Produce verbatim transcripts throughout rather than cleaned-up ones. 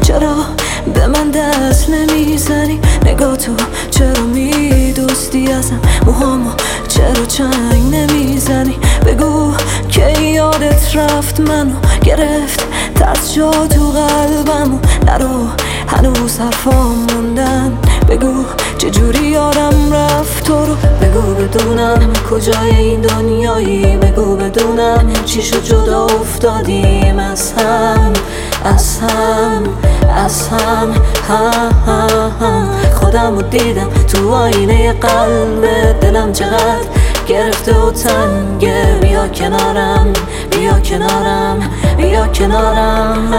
چرا به من دست نمیزنی؟ نگاه تو چرا میدوستی ازم؟ موهامو چرا چنگ نمیزنی؟ بگو که یادت رفت منو گرفت ترس جا تو قلبمو. نرو هنوز حرفام موندن، بگو چجوری یادم رفت تو رو. بگو بدونم کجای این دنیایی، بگو بدونم چی شد جدا افتادیم از هم از هم از هم هم هم هم. خودم رو دیدم تو آینه قلب دلم چقدر گرفته و تنگه. بیا کنارم بیا کنارم بیا کنارم.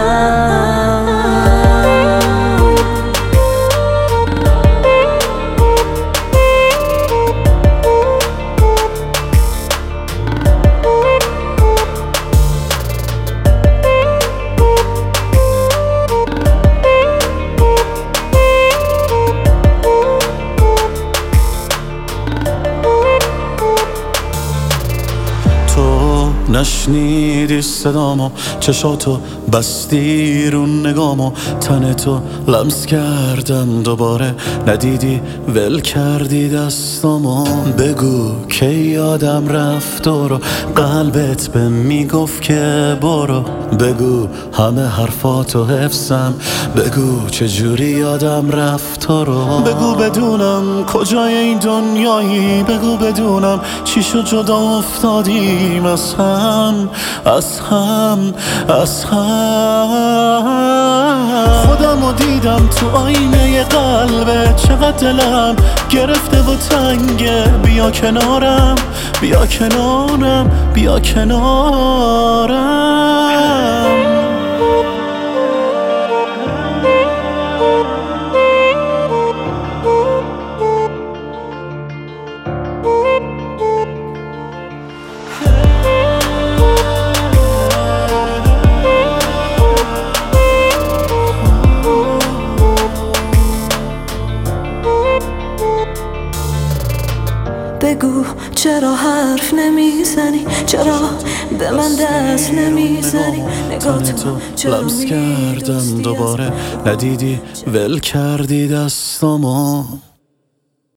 نشنیدی صدامو، چشاتو بستی رو نگامو، تن تو لمس کردم دوباره، ندیدی ول کردی دستامو. بگو که یادم رفت تو رو، قلبت به میگفت که برو. بگو همه حرفاتو حفظم، بگو چجوری یادم رفت تو رو. بگو بدونم کجای این دنیایی، بگو بدونم چی شد جدا افتادیم از هم از هم از هم. خودم رو دیدم تو آینه قلبه، چقدر دلم گرفته و تنگه. بیا کنارم بیا کنارم بیا کنارم. بگو چرا حرف نمیزنی؟ چرا به من دست نمیزنی؟ نگاه تو چرا لمس کردم دوباره، ندیدی ول کردی دستامو.